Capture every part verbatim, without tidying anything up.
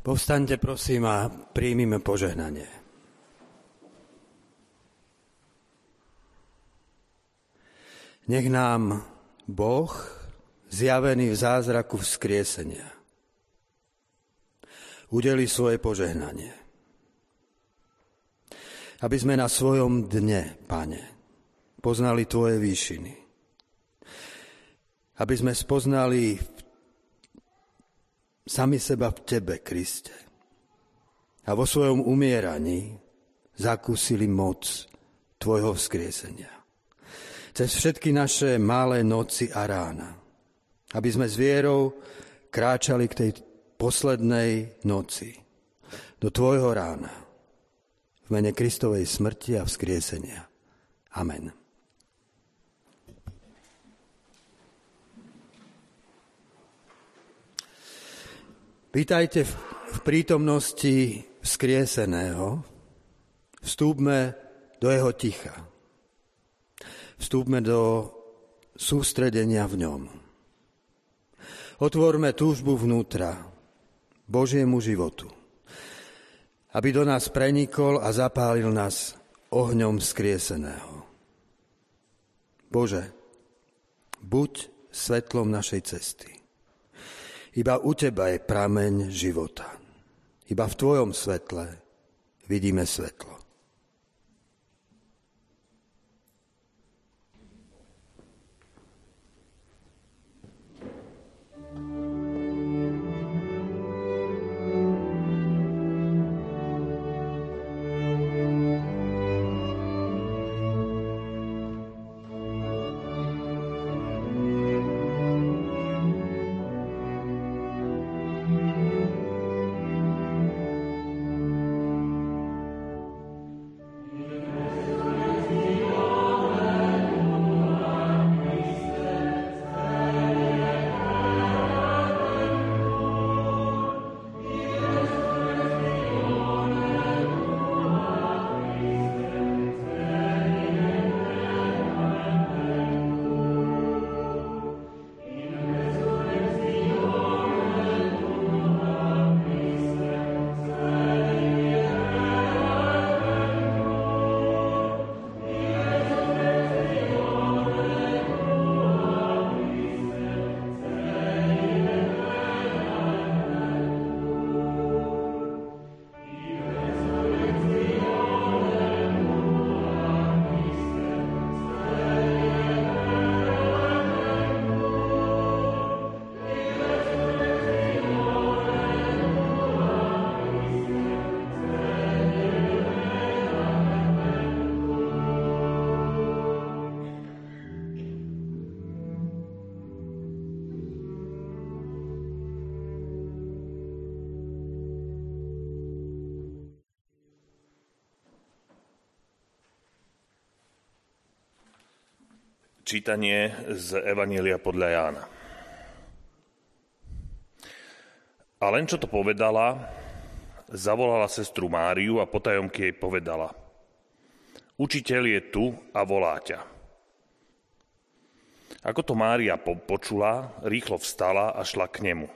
Povstaňte prosím a príjmime požehnanie. Nech nám Boh, zjavený v zázraku vzkriesenia, udeli svoje požehnanie. Aby sme na svojom dne, Pane, poznali Tvoje výšiny. Aby sme spoznali sami seba v Tebe, Kriste. A vo svojom umieraní zakúsili moc Tvojho vzkriesenia. Cez všetky naše malé noci a rána. Aby sme s vierou kráčali k tej poslednej noci. Do Tvojho rána. V mene Kristovej smrti a vzkriesenia. Amen. Vítajte v prítomnosti vzkrieseného. Vstúpme do jeho ticha. Vstúpme do sústredenia v ňom. Otvorme túžbu vnútra Božiemu životu, aby do nás prenikol a zapálil nás ohňom vzkrieseného. Bože, buď svetlom našej cesty. Iba u Teba je prameň života. Iba v Tvojom svetle vidíme svetlo. Čítanie z Evanjelia podľa Jána. A len čo to povedala, zavolala sestru Máriu a potajomky jej povedala: Učiteľ je tu a volá ťa. Ako to Mária počula, rýchlo vstala a šla k nemu.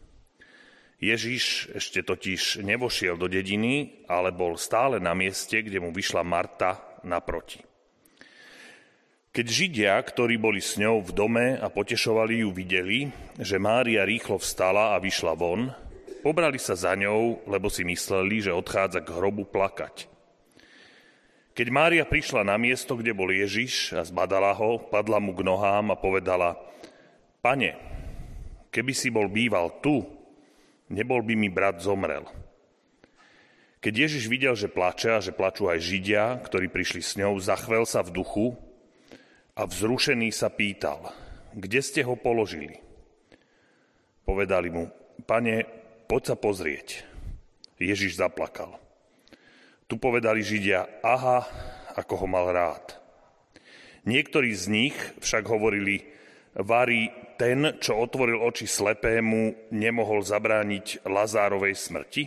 Ježiš ešte totiž nevošiel do dediny, ale bol stále na mieste, kde mu vyšla Marta naproti. Keď Židia, ktorí boli s ňou v dome a potešovali ju, videli, že Mária rýchlo vstala a vyšla von, pobrali sa za ňou, lebo si mysleli, že odchádza k hrobu plakať. Keď Mária prišla na miesto, kde bol Ježiš a zbadala ho, padla mu k nohám a povedala: Pane, keby si bol býval tu, nebol by mi brat zomrel. Keď Ježiš videl, že plače a že plačú aj Židia, ktorí prišli s ňou, zachvel sa v duchu a vzrušený sa pýtal: Kde ste ho položili? Povedali mu: Pane, poď sa pozrieť. Ježiš zaplakal. Tu povedali Židia: Aha, ako ho mal rád. Niektorí z nich však hovorili: Vari ten, čo otvoril oči slepému, nemohol zabrániť Lazárovej smrti?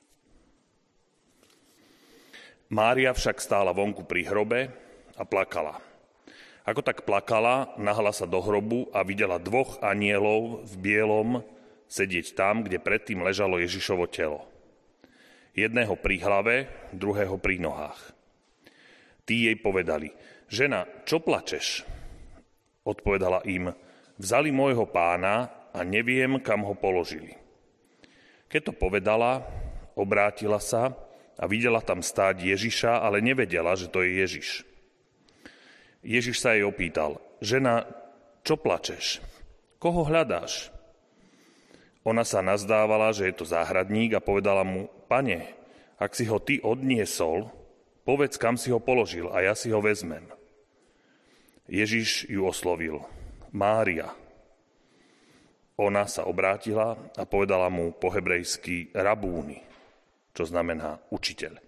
Mária však stála vonku pri hrobe a plakala. Ako tak plakala, nahla sa do hrobu a videla dvoch anjelov v bielom sedieť tam, kde predtým ležalo Ježišovo telo. Jedného pri hlave, druhého pri nohách. Tí jej povedali: žena, čo plačeš? Odpovedala im: vzali môjho pána a neviem, kam ho položili. Keď to povedala, obrátila sa a videla tam stáť Ježiša, ale nevedela, že to je Ježiš. Ježiš sa jej opýtal: žena, čo plačeš? Koho hľadáš? Ona sa nazdávala, že je to záhradník a povedala mu: pane, ak si ho ty odniesol, povedz, kam si ho položil a ja si ho vezmem. Ježiš ju oslovil: Mária. Ona sa obrátila a povedala mu po hebrejsky rabúni, čo znamená učiteľ.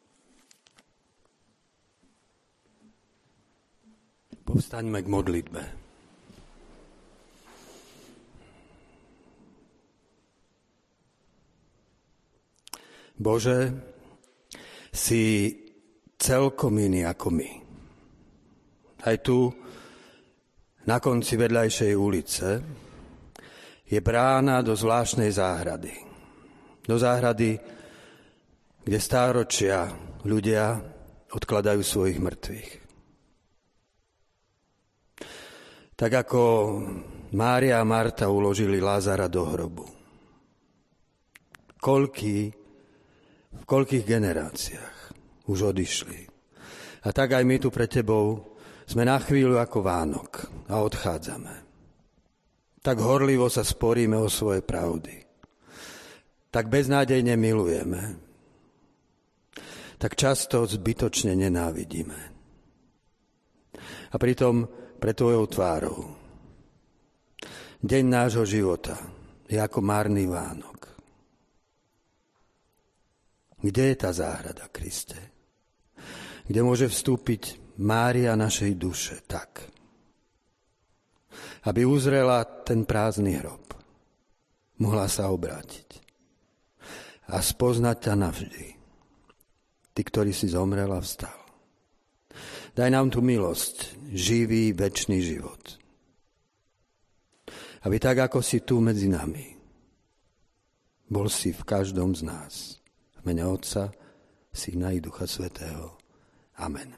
Povstaňme k modlitbe. Bože, si celkom iný ako my. Aj tu, na konci vedľajšej ulice, je brána do zvláštnej záhrady. Do záhrady, kde stáročia ľudia odkladajú svojich mŕtvych. Tak ako Mária a Marta uložili Lázara do hrobu. Koľký V koľkých generáciách už odišli. A tak aj my tu pre tebou sme na chvíľu ako Vánok a odchádzame. Tak horlivo sa sporíme o svoje pravdy. Tak beznádejne milujeme. Tak často zbytočne nenávidíme. A pritom pre tvojou tvárou deň nášho života je ako márny Vánok. Kde je tá záhrada, Kriste? Kde môže vstúpiť Mária našej duše tak, aby uzrela ten prázdny hrob, mohla sa obrátiť a spoznať ťa navždy. Ty, ktorý si zomrel a vstal. Daj nám tú milosť, živý, večný život. Aby tak, ako si tu medzi nami, bol si v každom z nás. V mene Otca, Syna i Ducha Svätého. Amen.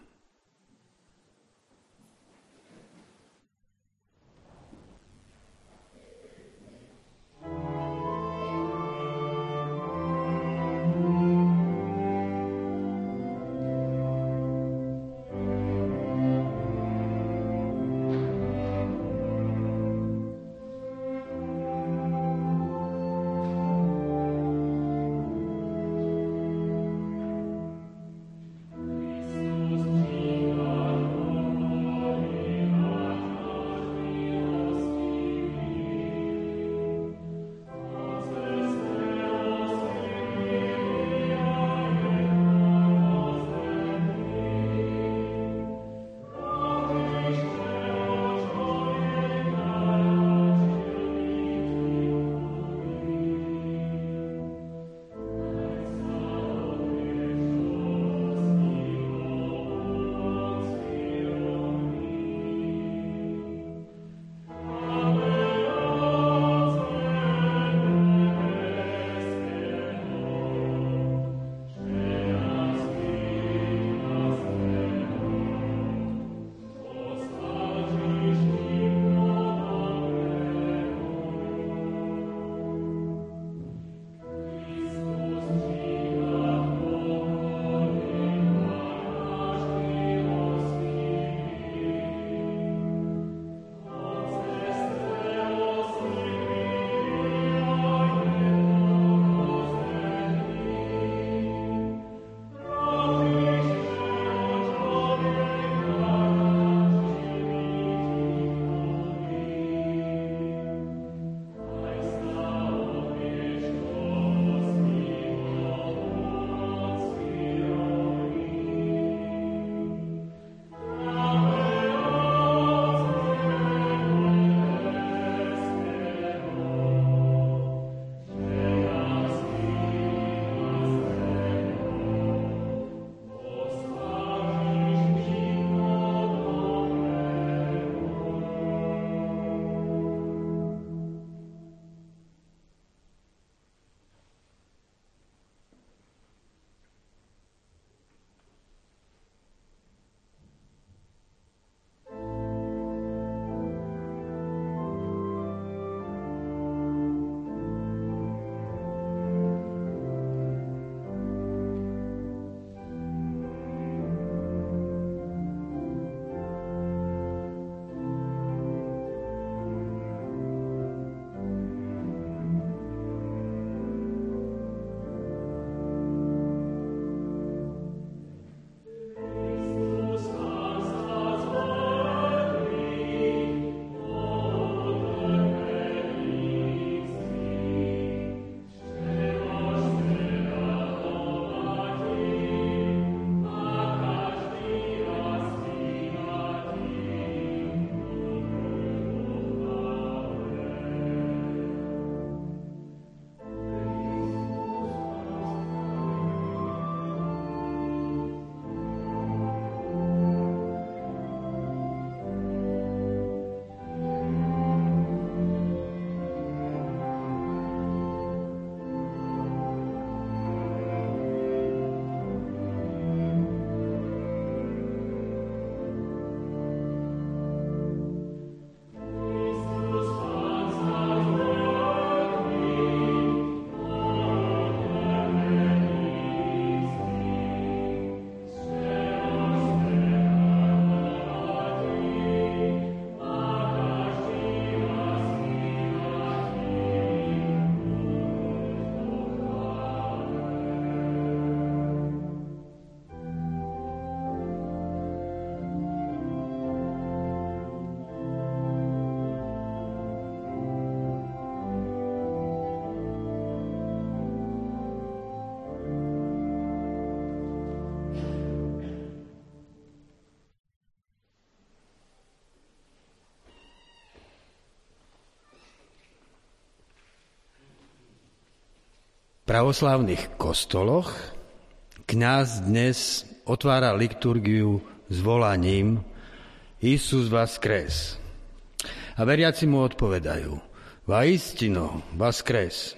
pravoslávnych kostoloch kňaz dnes otvára liturgiu s volaním Iisus vaskres. A veriaci mu odpovedajú Vaistino vaskres.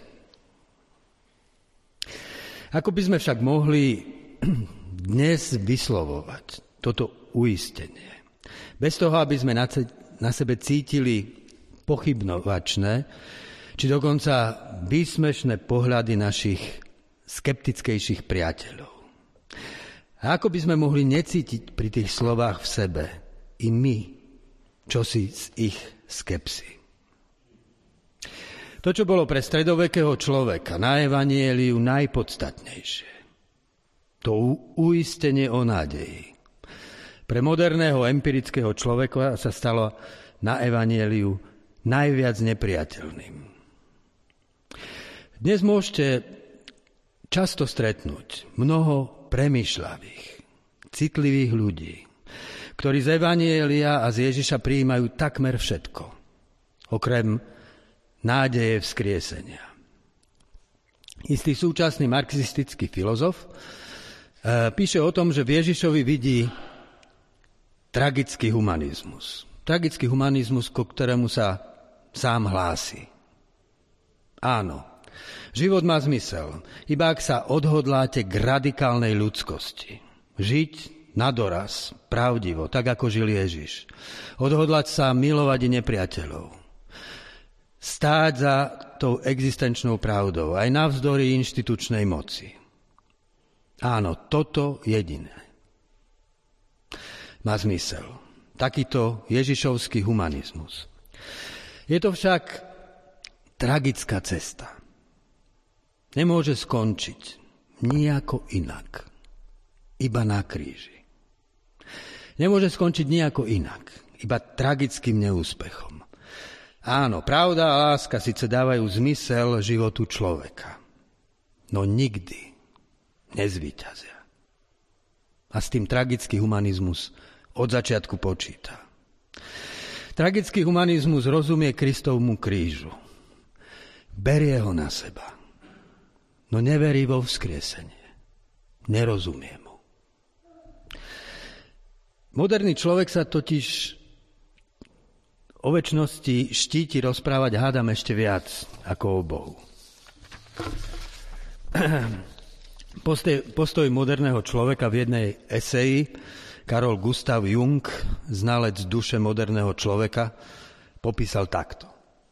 Ako by sme však mohli dnes vyslovovať toto uistenie? Bez toho, aby sme na sebe cítili pochybnovačné, či dokonca výsmešné pohľady našich skeptickejších priateľov. A ako by sme mohli necítiť pri tých slovách v sebe i my, čosi z ich skepsy. To, čo bolo pre stredovekého človeka na evanjeliu najpodstatnejšie, to uistenie o nádeji. Pre moderného empirického človeka sa stalo na evanjeliu najviac nepriateľným. Dnes môžete často stretnúť mnoho premýšľavých, citlivých ľudí, ktorí z evanjelia a z Ježiša prijímajú takmer všetko, okrem nádeje vzkriesenia. Istý súčasný marxistický filozof e, píše o tom, že v Ježišovi vidí tragický humanizmus. Tragický humanizmus, ku ktorému sa sám hlási. Áno, život má zmysel, iba ak sa odhodláte k radikálnej ľudskosti. Žiť na doraz, pravdivo, tak ako žil Ježiš. Odhodlať sa milovať i nepriateľov. Stáť za tou existenčnou pravdou, aj navzdory inštitučnej moci. Áno, toto jediné má zmysel. Takýto ježišovský humanizmus. Je to však tragická cesta. Nemôže skončiť nijako inak. Iba na kríži. Nemôže skončiť nijako inak. Iba tragickým neúspechom. Áno, pravda a láska síce dávajú zmysel životu človeka, no nikdy nezvíťazia. A s tým tragický humanizmus od začiatku počíta. Tragický humanizmus rozumie Kristovmu krížu. Berie ho na seba, no neverí vo vzkriesenie. Nerozumie mu. Moderný človek sa totiž o večnosti štíti rozprávať, hádam, ešte viac ako o Bohu. Postoj, postoj moderného človeka v jednej eseji Carl Gustav Jung, znalec duše moderného človeka, popísal takto.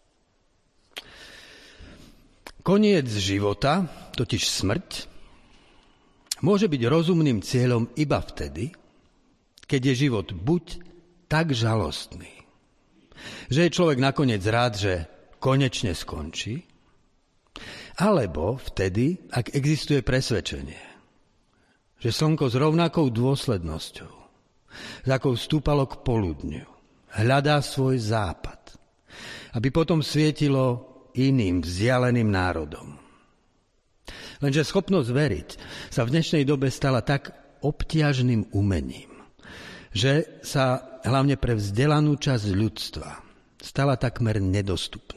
Koniec života, totiž smrť, môže byť rozumným cieľom iba vtedy, keď je život buď tak žalostný, že je človek nakoniec rád, že konečne skončí, alebo vtedy, ak existuje presvedčenie, že slnko s rovnakou dôslednosťou, s akou stúpalo k poludniu, hľadá svoj západ, aby potom svietilo iným vzdialeným národom. Lenže schopnosť veriť sa v dnešnej dobe stala tak obťažným umením, že sa hlavne pre vzdelanú časť ľudstva stala takmer nedostupnou.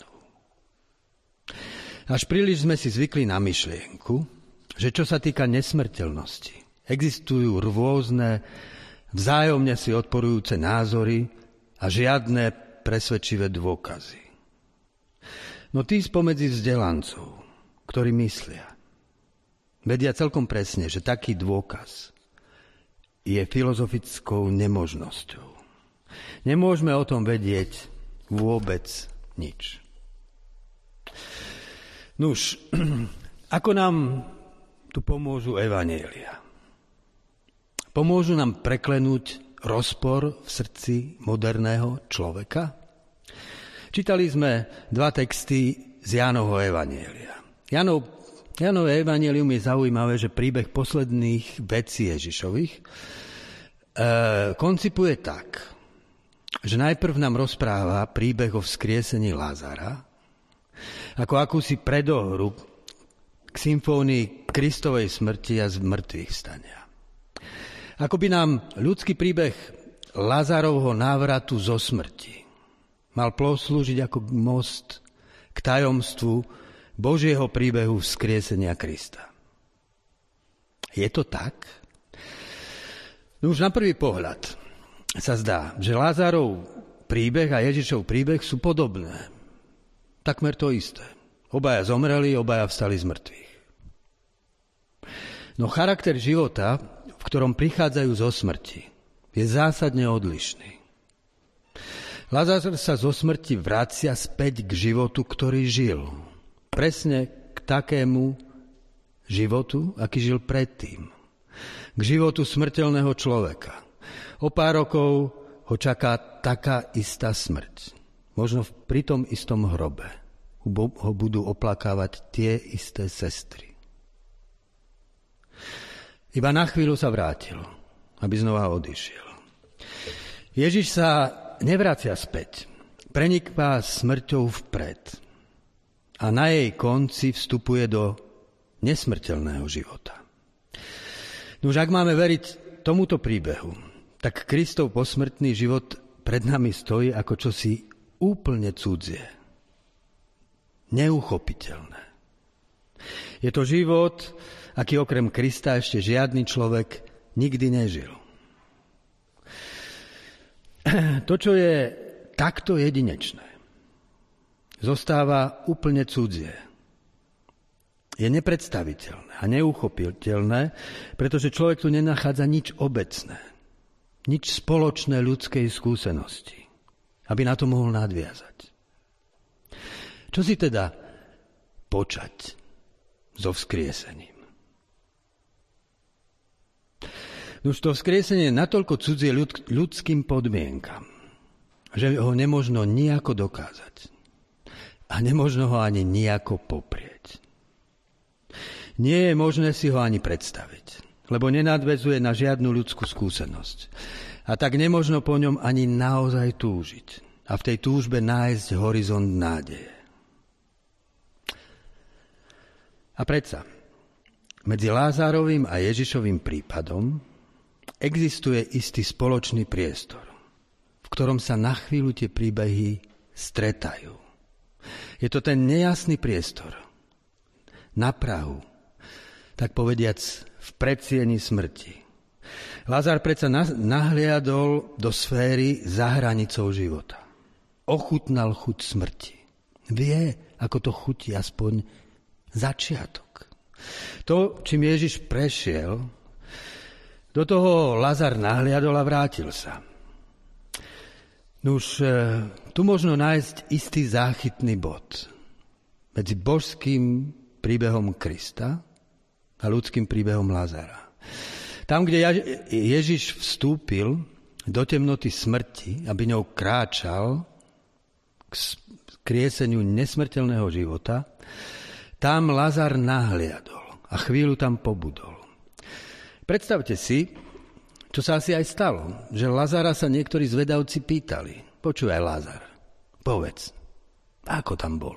Až príliš sme si zvykli na myšlienku, že čo sa týka nesmrteľnosti, existujú rôzne, vzájomne si odporujúce názory a žiadne presvedčivé dôkazy. No tí spomedzi vzdelancov, ktorí myslia, vedia celkom presne, že taký dôkaz je filozofickou nemožnosťou. Nemôžeme o tom vedieť vôbec nič. Nuž, ako nám tu pomôžu evanjelia? Pomôžu nám preklenúť rozpor v srdci moderného človeka? Čítali sme dva texty z Jánovho evanjelia. Jánov, Jánové evanjelium je zaujímavé, že príbeh posledných vecí Ježišových e, koncipuje tak, že najprv nám rozpráva príbeh o vzkriesení Lázara, ako akúsi predohru k symfónii Kristovej smrti a z mŕtvych stania. Ako by nám ľudský príbeh Lázarovho návratu zo smrti mal poslúžiť ako most k tajomstvu Božieho príbehu vzkriesenia Krista. Je to tak? No už na prvý pohľad sa zdá, že Lázarov príbeh a Ježišov príbeh sú podobné. Takmer to isté. Obaja zomreli, obaja vstali z mŕtvych. No charakter života, v ktorom prichádzajú zo smrti, je zásadne odlišný. Lazar sa zo smrti vracia späť k životu, ktorý žil. Presne k takému životu, aký žil predtým. K životu smrteľného človeka. O pár rokov ho čaká taká istá smrť. Možno pri tom istom hrobe ho budú oplakávať tie isté sestry. Iba na chvíľu sa vrátil, aby znova odišiel. Ježiš sa nevracia späť. Preniká smrťou vpred. A na jej konci vstupuje do nesmrteľného života. Nož ak máme veriť tomuto príbehu, tak Kristov posmrtný život pred nami stojí ako čosi úplne cudzie. Neuchopiteľné. Je to život, aký okrem Krista ešte žiadny človek nikdy nežil. To, čo je takto jedinečné, zostáva úplne cudzie. Je nepredstaviteľné a neuchopiteľné, pretože človek tu nenachádza nič obecné, nič spoločné ľudskej skúsenosti, aby na to mohol nadviazať. Čo si teda počať so vzkriesením? Už to vzkriesenie je natoľko cudzie ľud, ľudským podmienkam, že ho nemožno nijako dokázať. A nemožno ho ani nijako poprieť. Nie je možné si ho ani predstaviť, lebo nenadväzuje na žiadnu ľudskú skúsenosť. A tak nemožno po ňom ani naozaj túžiť. A v tej túžbe nájsť horizont nádeje. A predsa, medzi Lázarovým a Ježišovým prípadom existuje istý spoločný priestor, v ktorom sa na chvíľu tie príbehy stretajú. Je to ten nejasný priestor na prahu, tak povediac v predsieni smrti. Lazar predsa nahliadol do sféry za hranicou života. Ochutnal chuť smrti. Vie, ako to chutí aspoň začiatok. To, čím Ježiš prešiel, do toho Lazar nahliadol a vrátil sa. Nuž, tu možno nájsť istý záchytný bod medzi božským príbehom Krista a ľudským príbehom Lazara. Tam, kde Ježiš vstúpil do temnoty smrti, aby ňou kráčal k skrieseniu nesmrteľného života, tam Lazar nahliadol a chvíľu tam pobudol. Predstavte si, čo sa asi aj stalo, že Lazara sa niektorí zvedavci pýtali: počúvaj, Lazar, povedz, ako tam bolo?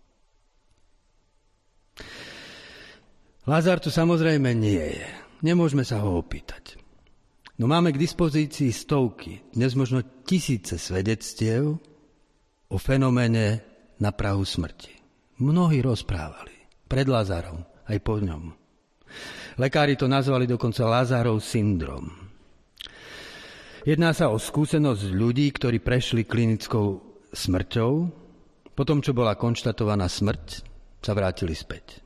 Lazar tu samozrejme nie je. Nemôžeme sa ho opýtať. No máme k dispozícii stovky, dnes možno tisíce svedectiev o fenoméne na prahu smrti. Mnohí rozprávali pred Lazarom, aj po ňom. Lekári to nazvali dokonca Lazarov syndrom. Jedná sa o skúsenosť ľudí, ktorí prešli klinickou smrťou, potom, čo bola konštatovaná smrť, sa vrátili späť.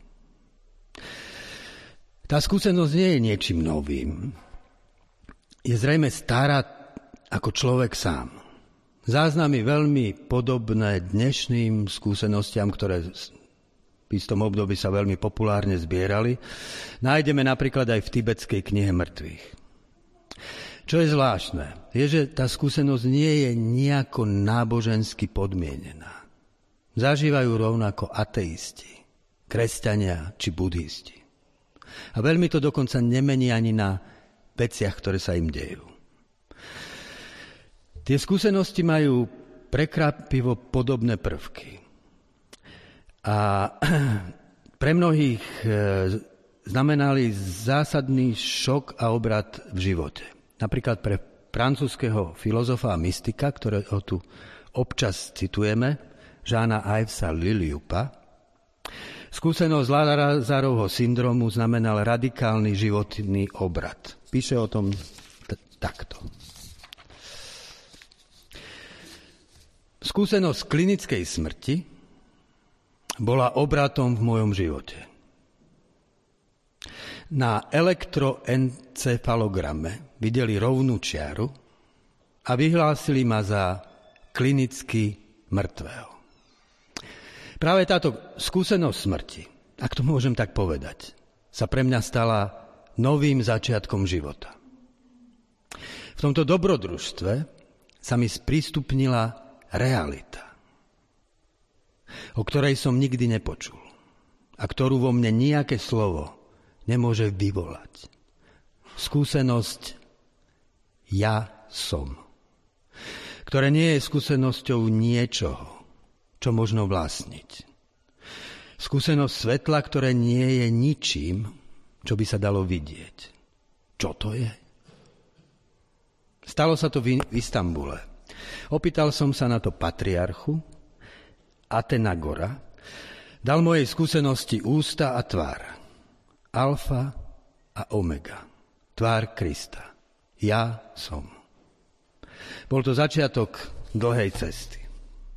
Tá skúsenosť nie je niečím novým. Je zrejme stará ako človek sám. Záznamy veľmi podobné dnešným skúsenostiam, ktoré v istom období sa veľmi populárne zbierali, nájdeme napríklad aj v tibetskej knihe mŕtvych. Čo je zvláštne, je, že tá skúsenosť nie je nejako nábožensky podmienená. Zažívajú rovnako ateisti, kresťania či budhisti. A veľmi to dokonca nemení ani na veciach, ktoré sa im dejú. Tie skúsenosti majú prekvapivo podobné prvky. A pre mnohých znamenali zásadný šok a obrat v živote. Napríklad pre francúzskeho filozofa a mystika, ktorého tu občas citujeme, Jeana Yvesa Liliupa, Skúsenosť Lázarovho syndromu znamenal radikálny životný obrat. Píše o tom t- takto. Skúsenosť klinickej smrti bola obratom v mojom živote. Na elektroencefalograme videli rovnú čiaru a vyhlásili ma za klinicky mŕtvého. Práve táto skúsenosť smrti, ak to môžem tak povedať, sa pre mňa stala novým začiatkom života. V tomto dobrodružstve sa mi sprístupnila realita, o ktorej som nikdy nepočul a ktorú vo mne nejaké slovo nemôže vyvolať. Skúsenosť ja som, ktoré nie je skúsenosťou niečoho, čo možno vlastniť. Skúsenosť svetla, ktoré nie je ničím, čo by sa dalo vidieť. Čo to je? Stalo sa to v Istanbule. Opýtal som sa na to patriarchu Atenagora, dal mojej skúsenosti ústa a tvár. Alfa a omega. Tvár Krista. Ja som. Bol to začiatok dlhej cesty.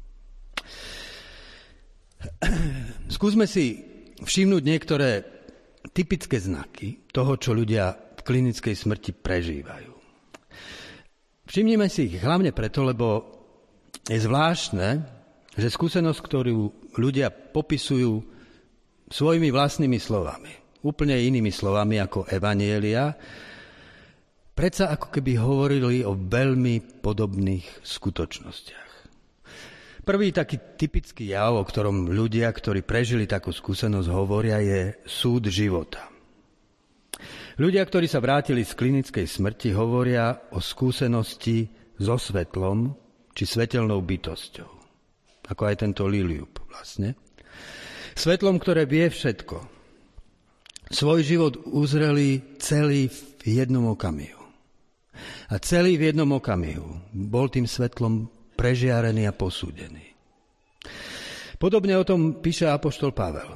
Skúsme si všimnúť niektoré typické znaky toho, čo ľudia v klinickej smrti prežívajú. Všimnime si ich hlavne preto, lebo je zvláštne, že skúsenosť, ktorú ľudia popisujú svojimi vlastnými slovami, úplne inými slovami ako evanjelia, predsa ako keby hovorili o veľmi podobných skutočnostiach. Prvý taký typický jav, o ktorom ľudia, ktorí prežili takú skúsenosť, hovoria, je súd života. Ľudia, ktorí sa vrátili z klinickej smrti, hovoria o skúsenosti so svetlom či svetelnou bytosťou. Ako aj tento Liliup vlastne. Svetlom, ktoré vie všetko. Svoj život uzreli celý v jednom okamihu. A celý v jednom okamihu bol tým svetlom prežiarený a posúdený. Podobne o tom píše apoštol Pavel.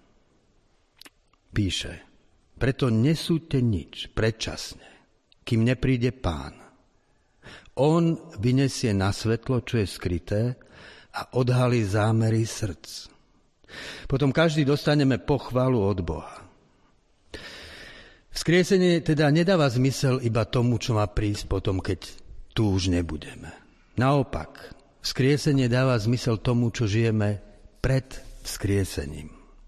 Píše, preto nesúďte nič predčasne, kým nepríde Pán. On vyniesie na svetlo, čo je skryté, a odhalí zámery srdc. Potom každý dostaneme pochvalu od Boha. Vzkriesenie teda nedáva zmysel iba tomu, čo má prísť potom, keď tu už nebudeme. Naopak, vzkriesenie dáva zmysel tomu, čo žijeme pred vzkriesením.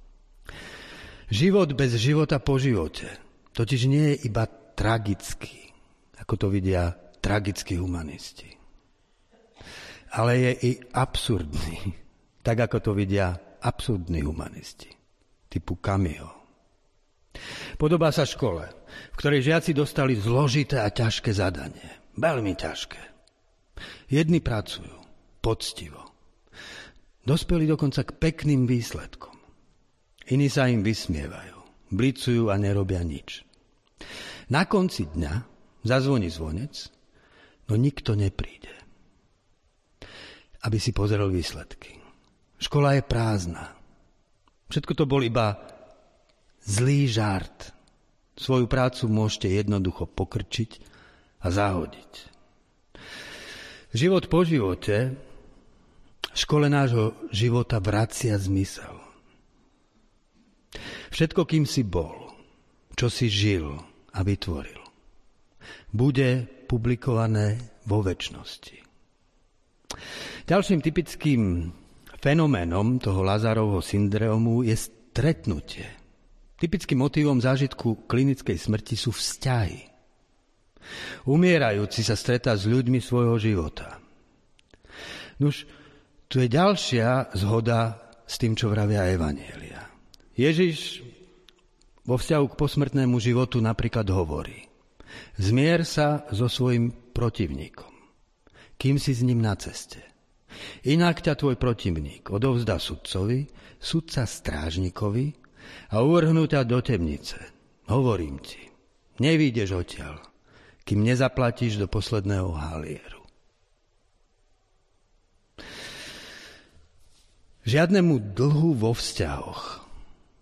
Život bez života po živote totiž nie je iba tragický, ako to vidia tragickí humanisti. Ale je i absurdný, tak ako to vidia absurdní humanisti, typu Camusho. Podobá sa škole, v ktorej žiaci dostali zložité a ťažké zadanie. Veľmi ťažké. Jedni pracujú poctivo. Dospeli dokonca k pekným výsledkom. Iní sa im vysmievajú, blicujú a nerobia nič. Na konci dňa zazvoní zvonec, no nikto nepríde, aby si pozrel výsledky. Škola je prázdna. Všetko to bol iba zlý žart. Svoju prácu môžete jednoducho pokrčiť a zahodiť. Život po živote škole nášho života vracia zmysel. Všetko, kým si bol, čo si žil a vytvoril, bude publikované vo večnosti. Ďalším typickým fenoménom toho Lázarovho syndromu je stretnutie. Typickým motivom zážitku klinickej smrti sú vzťahy. Umierajúci sa stretá s ľuďmi svojho života. Nuž, tu je ďalšia zhoda s tým, čo vravia evanjelia. Ježiš vo vzťahu k posmrtnému životu napríklad hovorí: zmier sa so svojím protivníkom, kým si s ním na ceste. Inak ťa tvoj protivník odovzdá sudcovi, sudca strážnikovi a uvrhnú ťa do temnice. Hovorím ti, nevídeš odtiaľ, kým nezaplatíš do posledného halieru. Žiadnemu dlhu vo vzťahoch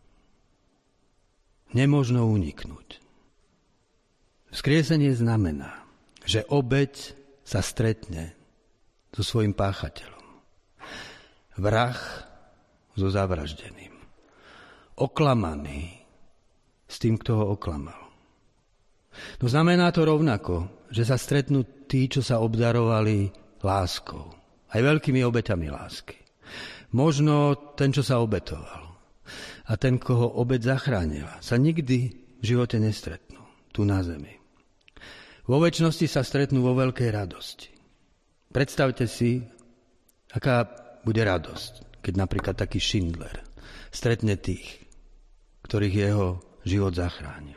nemožno uniknúť. Vzkriesenie znamená, že obeť sa stretne so svojím páchateľom. Vrah so zavraždeným. Oklamaný s tým, kto ho oklamal. No znamená to rovnako, že sa stretnú tí, čo sa obdarovali láskou. Aj veľkými obeťami lásky. Možno ten, čo sa obetoval. A ten, koho obeť zachránila, sa nikdy v živote nestretnú. Tu na zemi. Vo večnosti sa stretnú vo veľkej radosti. Predstavte si, aká bude radosť, keď napríklad taký Schindler stretne tých, ktorých jeho život zachránil.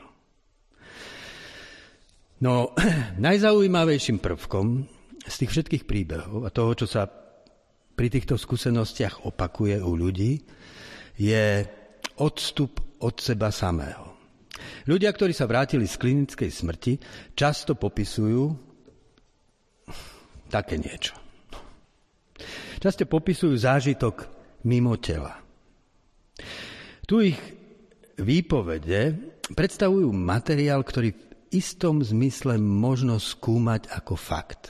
No, najzaujímavejším prvkom z tých všetkých príbehov a toho, čo sa pri týchto skúsenostiach opakuje u ľudí, je odstup od seba samého. Ľudia, ktorí sa vrátili z klinickej smrti, často popisujú také niečo. Často popisujú zážitok mimo tela. Tu ich výpovede predstavujú materiál, ktorý v istom zmysle možno skúmať ako fakt.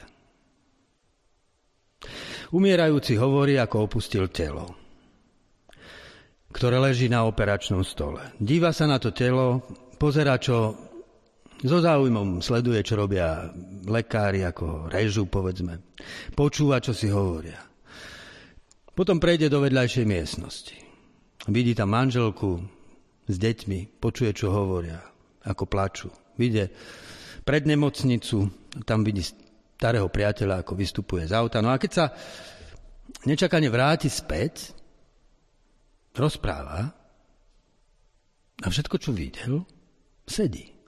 Umierajúci hovorí, ako opustil telo, ktoré leží na operačnom stole. Díva sa na to telo, pozerá, čo so záujmom sleduje, čo robia lekári, ako režu, povedzme. Počúva, čo si hovoria. Potom prejde do vedľajšej miestnosti. Vidí tam manželku s deťmi, počuje, čo hovoria, ako plačú. Vidie pred nemocnicu, tam vidí starého priateľa, ako vystupuje z auta. No a keď sa nečakane vráti späť, rozpráva a všetko, čo videl, sedí.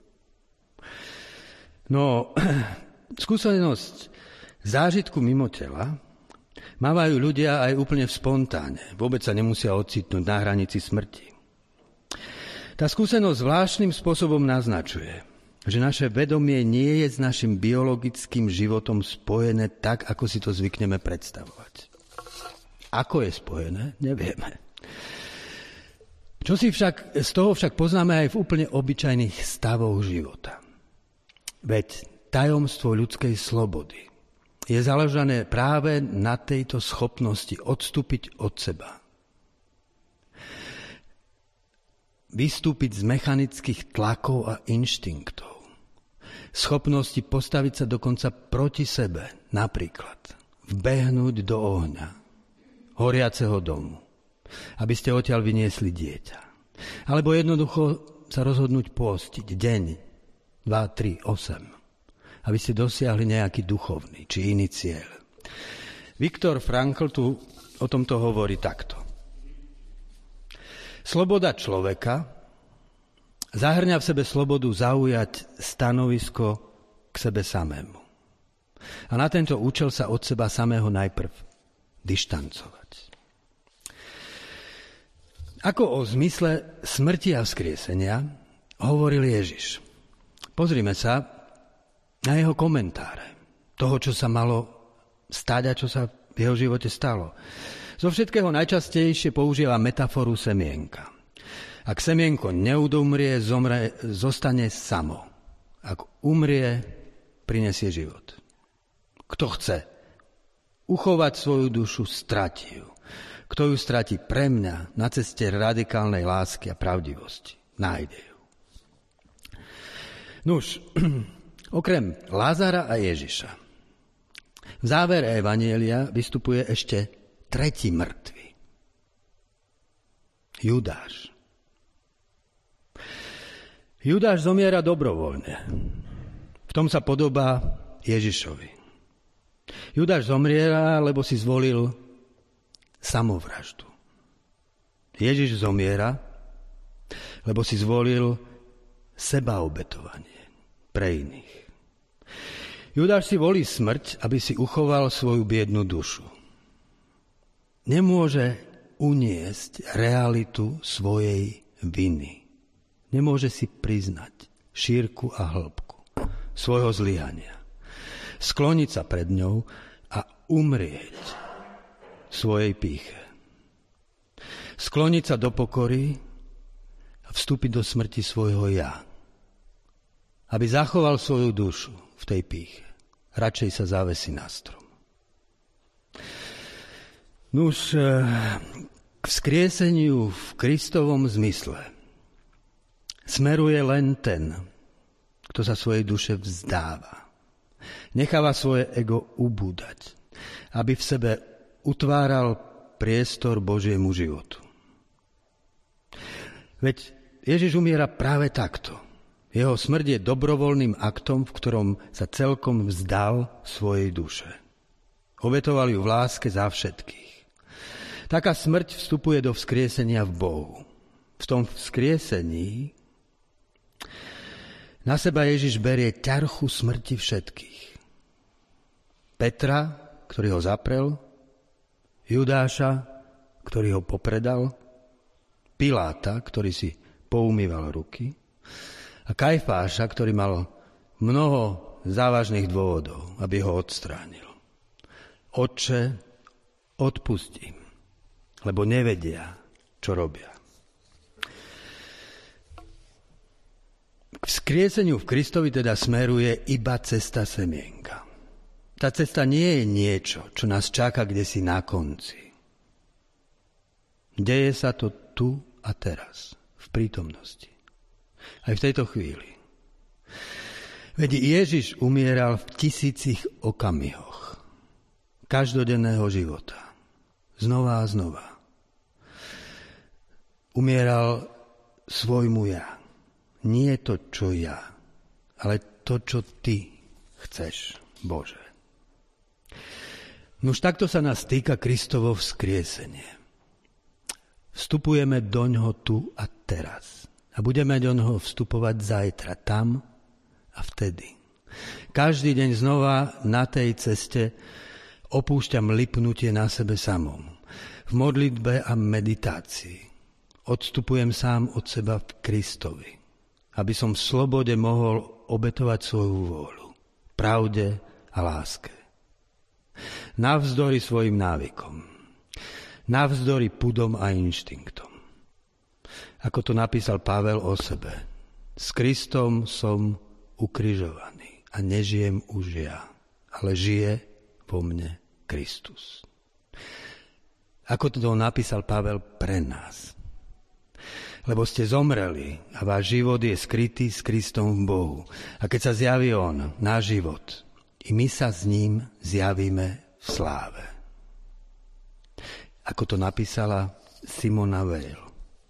No, skúsenosť zážitku mimo tela mávajú ľudia aj úplne v spontáne. Vôbec sa nemusia ocitnúť na hranici smrti. Tá skúsenosť zvláštnym spôsobom naznačuje, že naše vedomie nie je s našim biologickým životom spojené tak, ako si to zvykneme predstavovať. Ako je spojené, nevieme. Čo si však, z toho však poznáme aj v úplne obyčajných stavoch života. Veď tajomstvo ľudskej slobody je založené práve na tejto schopnosti odstúpiť od seba. Vystúpiť z mechanických tlakov a inštinktov. Schopnosti postaviť sa dokonca proti sebe, napríklad vbehnúť do ohňa horiaceho domu, aby ste odtiaľ vyniesli dieťa. Alebo jednoducho sa rozhodnúť pôstiť deň, dva, tri, osem, aby ste dosiahli nejaký duchovný či iný cieľ. Viktor Frankl tu o tomto hovorí takto. Sloboda človeka zahŕňa v sebe slobodu zaujať stanovisko k sebe samému. A na tento účel sa od seba samého najprv dištancovať. Ako o zmysle smrti a vzkriesenia hovoril Ježiš. Pozrime sa na jeho komentáre toho, čo sa malo stať a čo sa v jeho živote stalo. Zo všetkého najčastejšie používa metaforu semienka. Ak semienko neudumrie, zomre, zostane samo. Ak umrie, prinesie život. Kto chce uchovať svoju dušu, stratí ju. Kto ju stratí pre mňa na ceste radikálnej lásky a pravdivosti, nájde ju. Nuž, okrem Lázara a Ježiša, v závere evanjelia vystupuje ešte tretí mŕtvy. Judáš. Judáš zomiera dobrovoľne. V tom sa podobá Ježišovi. Judáš zomiera, lebo si zvolil samovraždu. Ježiš zomiera, lebo si zvolil sebaobetovanie pre iných. Judáš si volí smrť, aby si uchoval svoju biednu dušu. Nemôže uniesť realitu svojej viny. Nemôže si priznať šírku a hĺbku svojho zlyhania. Skloniť sa pred ňou a umrieť svojej pýche. Skloniť sa do pokory a vstúpiť do smrti svojho ja. Aby zachoval svoju dušu v tej pýche. Radšej sa závesí na strom. Nuž, k vzkrieseniu v Kristovom zmysle smeruje len ten, kto sa svojej duše vzdáva. Necháva svoje ego ubúdať, aby v sebe utváral priestor Božiemu životu. Veď Ježiš umiera práve takto. Jeho smrť je dobrovoľným aktom, v ktorom sa celkom vzdal svojej duše. Obetoval ju v láske za všetkých. Taká smrť vstupuje do vzkriesenia v Bohu. V tom vzkriesení na seba Ježiš berie ťarchu smrti všetkých. Petra, ktorý ho zaprel, Judáša, ktorý ho popredal, Piláta, ktorý si poumýval ruky, a Kajfáša, ktorý mal mnoho závažných dôvodov, aby ho odstránil. Otče, odpusť im, lebo nevedia, čo robia. K vzkrieseniu v Kristovi teda smeruje iba cesta semienka. Tá cesta nie je niečo, čo nás čaká kdesi na konci. Deje sa to tu a teraz, v prítomnosti. Aj v tejto chvíli. Veď Ježiš umieral v tisícich okamihoch každodenného života. Znova a znova. Umieral svojmu ja. Nie to, čo ja, ale to, čo ty chceš, Bože. Nuž takto sa nás týka Kristovo vzkriesenie. Vstupujeme doňho tu a teraz. A budeme do ňoho vstupovať zajtra, tam a vtedy. Každý deň znova na tej ceste opúšťam lipnutie na sebe samom. V modlitbe a meditácii odstupujem sám od seba v Kristovi, aby som v slobode mohol obetovať svoju vôľu, pravde a láske. Navzdory svojim návykom, navzdory pudom a inštinktom. Ako to napísal Pavel o sebe. S Kristom som ukrižovaný a nežijem už ja, ale žije vo mne Kristus. Ako to napísal Pavel pre nás. Lebo ste zomreli a váš život je skrytý s Kristom v Bohu. A keď sa zjaví On, náš život, i my sa s ním zjavíme v sláve. Ako to napísala Simona Weil.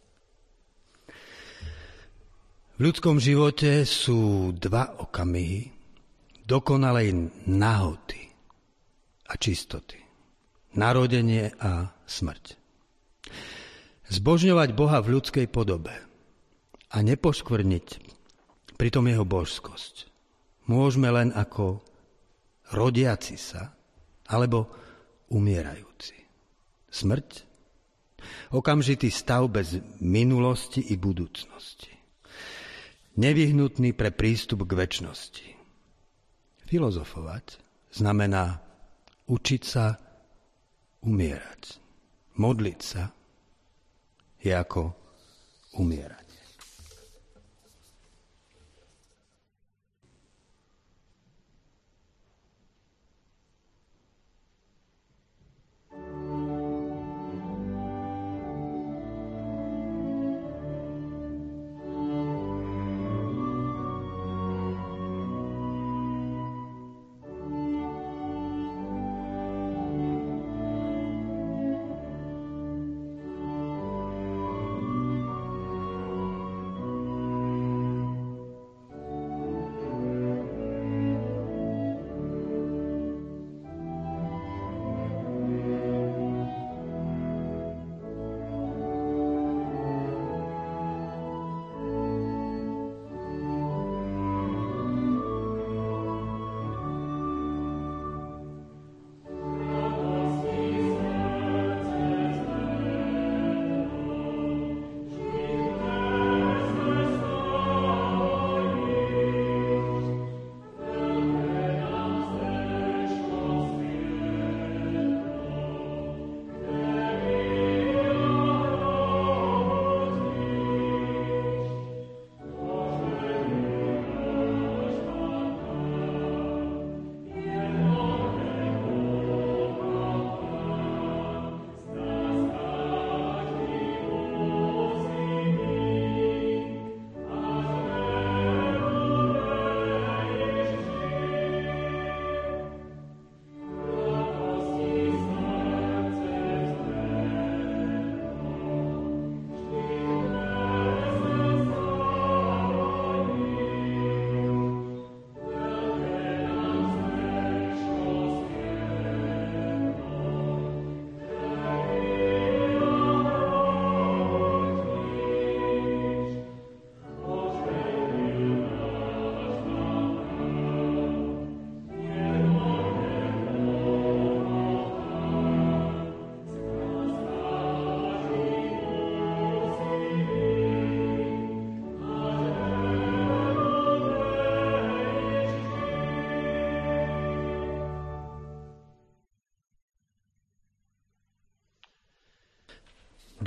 V ľudskom živote sú dva okamihy dokonalej nahoty a čistoty. Narodenie a smrť. Zbožňovať Boha v ľudskej podobe a nepoškvrniť pritom jeho božskosť môžeme len ako rodiaci sa alebo umierajúci. Smrť? Okamžitý stav bez minulosti i budúcnosti. Nevyhnutný pre prístup k večnosti. Filozofovať znamená učiť sa umierať. Modliť sa je ako umierať.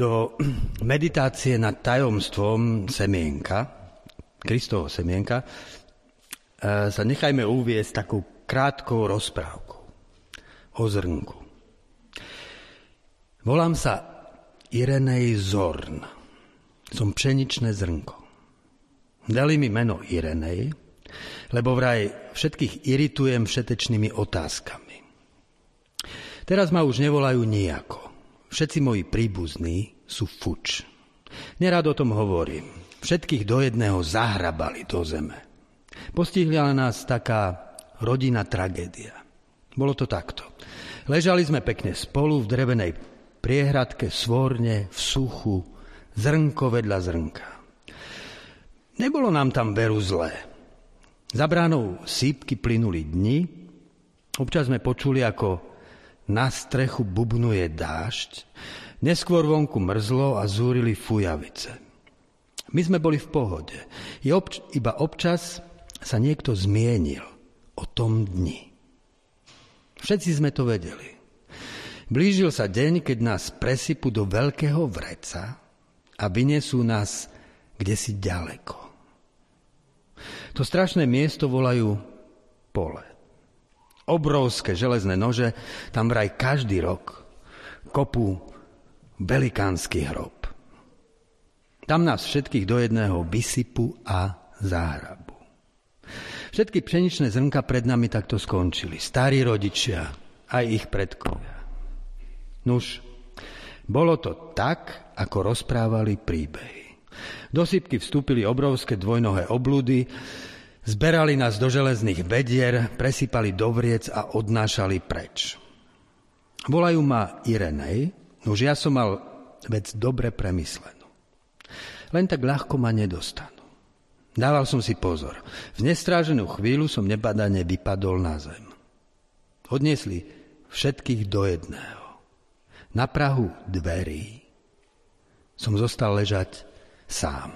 do meditácie nad tajomstvom semienka, Kristovho semienka, sa nechajme uviesť takou krátkou rozprávkou o zrnku. Volám sa Irenej Zorn. Som pšeničné zrnko. Dali mi meno Irenej, lebo vraj všetkých iritujem všetečnými otázkami. Teraz ma už nevolajú nijako. Všetci moji príbuzní sú fuč. Nerad o tom hovorím. Všetkých do jedného zahrabali do zeme. Postihla nás taká rodinná tragédia. Bolo to takto. Ležali sme pekne spolu v drevenej priehradke, svorne, v suchu, zrnko vedľa zrnka. Nebolo nám tam veru zlé. Za bránou sípky plynuli dni, občas sme počuli, ako na strechu bubnuje dážď, neskôr vonku mrzlo a zúrili fujavice. My sme boli v pohode, I obč- iba občas sa niekto zmienil o tom dni. Všetci sme to vedeli. Blížil sa deň, keď nás presypú do veľkého vreca a vyniesú nás kdesi ďaleko. To strašné miesto volajú pole. Obrovské železné nože tam vraj každý rok kopú velikánsky hrob. Tam nás všetkých do jedného vysypu a zahrabu. Všetky pšeničné zrnka pred nami takto skončili. Starí rodičia, aj ich predkovia. Nuž, bolo to tak, ako rozprávali príbehy. Do sypky vstúpili obrovské dvojnohé obludy, zberali nás do železných vedier, presypali do vriec a odnášali preč. Volajú ma Irenej, nuž ja som mal vec dobre premyslenú. Len tak ľahko ma nedostanú. Dával som si pozor. V nestráženú chvíľu som nebadane vypadol na zem. Odniesli všetkých do jedného. Na prahu dverí som zostal ležať sám.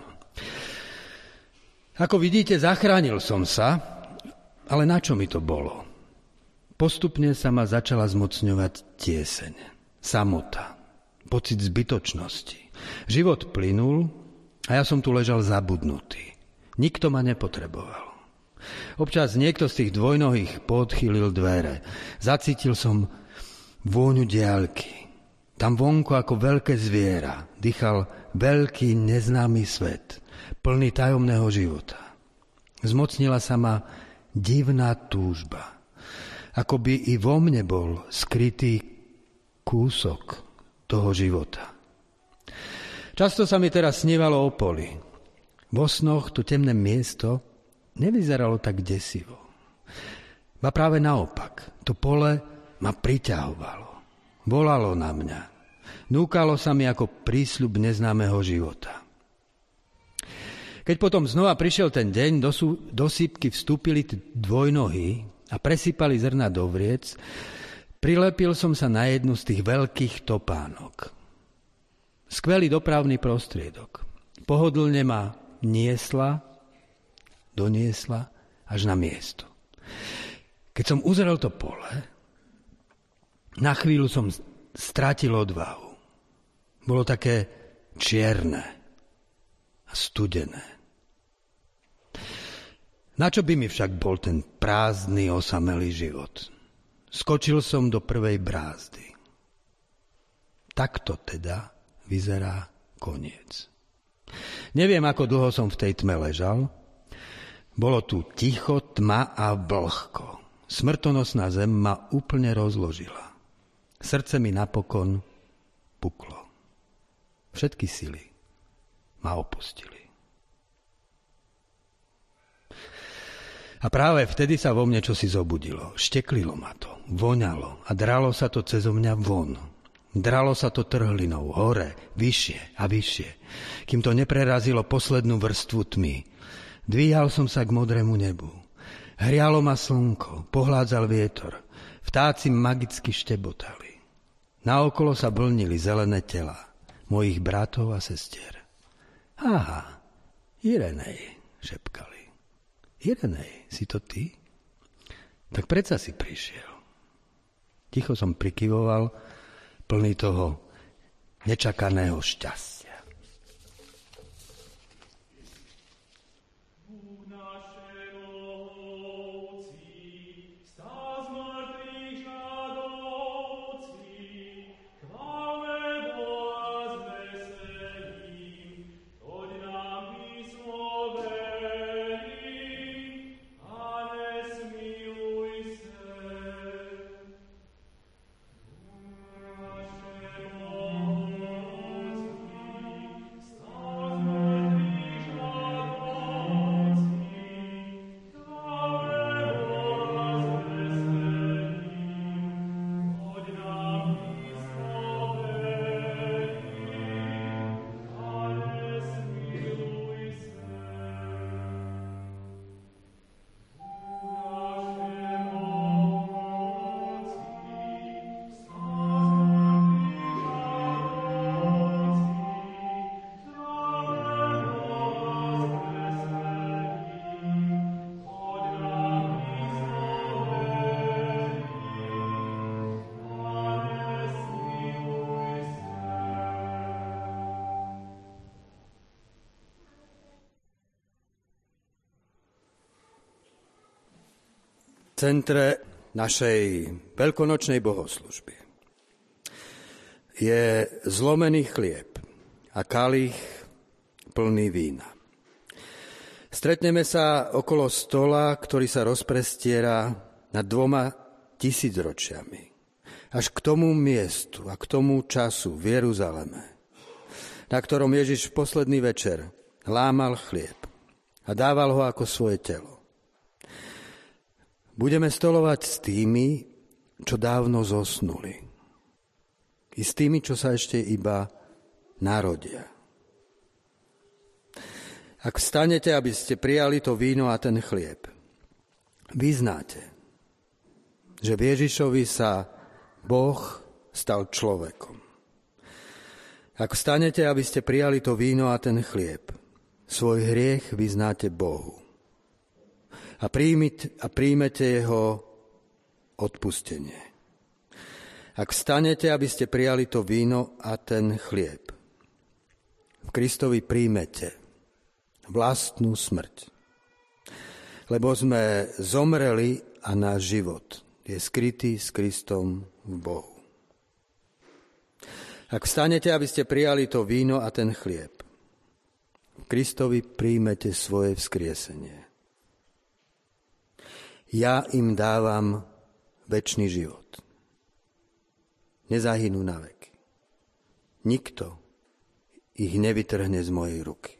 Ako vidíte, zachránil som sa, ale na čo mi to bolo? Postupne sa ma začala zmocňovať tieseň, samota, pocit zbytočnosti. Život plynul a ja som tu ležal zabudnutý. Nikto ma nepotreboval. Občas niekto z tých dvojnohých podchýlil dvere. Zacítil som vôňu diaľky. Tam vonku ako veľké zviera dýchal veľký neznámy svet, plný tajomného života. Zmocnila sa ma divná túžba, ako by i vo mne bol skrytý kúsok toho života. Často sa mi teraz snívalo o poli. Vo snoch to temné miesto nevyzeralo tak desivo. Ba práve naopak, to pole ma priťahovalo. Volalo na mňa. Núkalo sa mi ako prísľub neznámeho života. Keď potom znova prišiel ten deň, do, sú, do sípky vstúpili dvojnohy a presypali zrna do vriec, prilepil som sa na jednu z tých veľkých topánok. Skvelý dopravný prostriedok. Pohodlne ma niesla, doniesla až na miesto. Keď som uzrel to pole, na chvíľu som strátil odvahu. Bolo také čierne a studené. Na čo by mi však bol ten prázdny, osamelý život? Skočil som do prvej brázdy. Takto teda vyzerá koniec. Neviem, ako dlho som v tej tme ležal. Bolo tu ticho, tma a vlhko. Smrtonosná zem ma úplne rozložila. Srdce mi napokon puklo. Všetky sily ma opustili. A práve vtedy sa vo mne čosi zobudilo. Šteklilo ma to, voňalo a dralo sa to cezo mňa von. Dralo sa to trhlinou hore, vyššie a vyššie, kým to neprerazilo poslednú vrstvu tmy. Dvíhal som sa k modrému nebu. Hrialo ma slnko, pohládzal vietor. Vtáci magicky štebotali. Naokolo sa vlnili zelené tela mojich bratov a sestier. Aha, Irenej, šepkali. Irenej, si to ty? Tak predsa si prišiel. Ticho som prikyvoval, plný toho nečakaného šťastia. V centre našej veľkonočnej bohoslužby je zlomený chlieb a kalich plný vína. Stretneme sa okolo stola, ktorý sa rozprestiera nad dvoma tisícročiami. Až k tomu miestu a k tomu času v Jeruzaleme, na ktorom Ježiš v posledný večer lámal chlieb a dával ho ako svoje telo. Budeme stolovať s tými, čo dávno zosnuli. I s tými, čo sa ešte iba narodia. Ak vstanete, aby ste prijali to víno a ten chlieb, vyznáte, že v Ježišovi sa Boh stal človekom. Ak vstanete, aby ste prijali to víno a ten chlieb, svoj hriech vyznáte Bohu. A, príjmite, a príjmete jeho odpustenie. Ak vstanete, aby ste prijali to víno a ten chlieb, v Kristovi príjmete vlastnú smrť. Lebo sme zomreli a náš život je skrytý s Kristom v Bohu. Ak vstanete, aby ste prijali to víno a ten chlieb, v Kristovi príjmete svoje vzkriesenie. Ja im dávam večný život. Nezahynú na veky. Nikto ich nevytrhne z mojej ruky.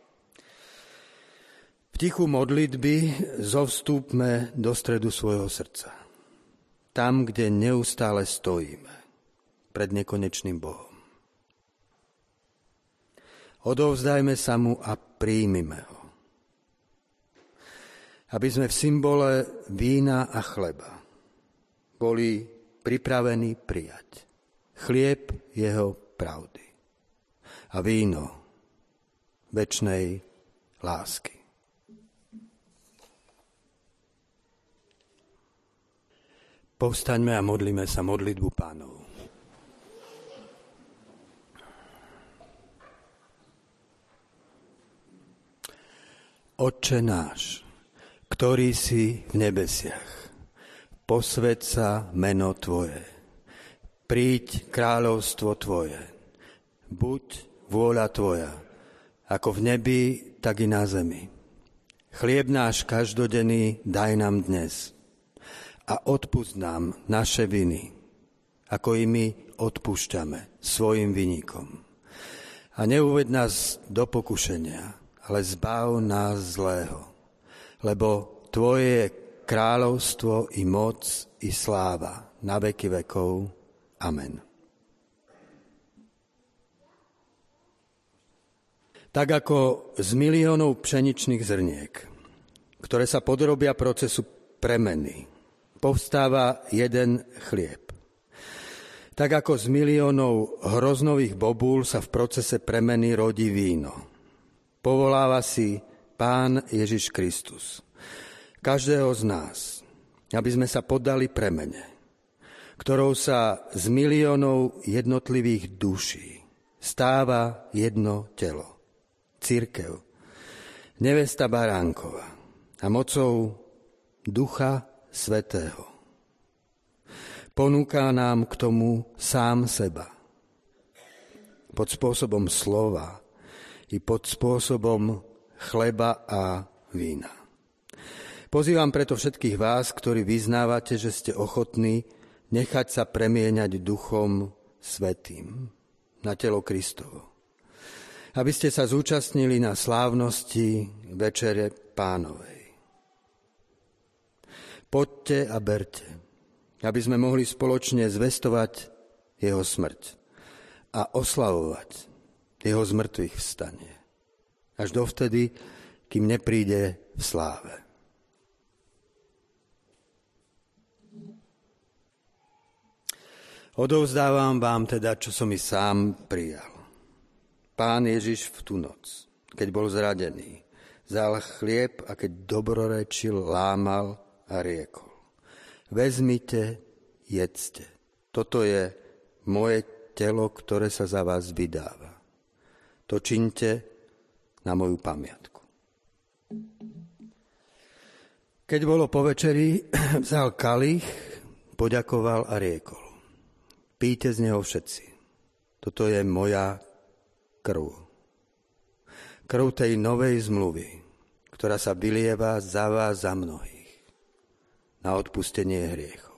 V tichu modlitby zovstúpme do stredu svojho srdca. Tam, kde neustále stojíme pred nekonečným Bohom. Odovzdajme sa mu a príjmime ho. Aby sme v symbole vína a chleba boli pripravení prijať chlieb jeho pravdy a víno večnej lásky. Povstaňme a modlíme sa modlitbu Pánovu. Otče náš, ktorý si v nebesiach, posväť sa meno Tvoje, príď kráľovstvo Tvoje, buď vôľa Tvoja, ako v nebi, tak i na zemi. Chlieb náš každodenný daj nám dnes a odpusť nám naše viny, ako i my odpúšťame svojim viníkom. A neuved nás do pokušenia, ale zbav nás zlého. Lebo Tvoje je kráľovstvo i moc i sláva na veky vekov. Amen. Tak ako z miliónov pšeničných zrniek, ktoré sa podrobia procesu premeny, povstáva jeden chlieb. Tak ako z miliónov hroznových bobúl sa v procese premeny rodí víno. Povoláva si Pán Ježiš Kristus každého z nás, aby sme sa poddali premene, ktorou sa z miliónov jednotlivých duší stáva jedno telo, cirkev, nevesta Baránkova a mocou Ducha Svätého. Ponúka nám k tomu sám seba. Pod spôsobom slova i pod spôsobom chleba a vína. Pozývam preto všetkých vás, ktorí vyznávate, že ste ochotní nechať sa premieňať Duchom Svätým na telo Kristovo. Aby ste sa zúčastnili na slávnosti Večere Pánovej. Poďte a berte, aby sme mohli spoločne zvestovať jeho smrť a oslavovať jeho zmrtvých vstanie. Až dovtedy, kým nepríde v sláve. Odovzdávam vám teda, čo som i sám prijal. Pán Ježiš v tú noc, keď bol zradený, vzal chlieb a keď dobrorečil, lámal a riekol: Vezmite, jedzte. Toto je moje telo, ktoré sa za vás vydáva. To čiňte na moju pamiatku. Keď bolo po večeri, vzal kalich, poďakoval a riekol: Píte z neho všetci. Toto je moja krv. Krv tej novej zmluvy, ktorá sa vylieva za vás, za mnohých, na odpustenie hriechov.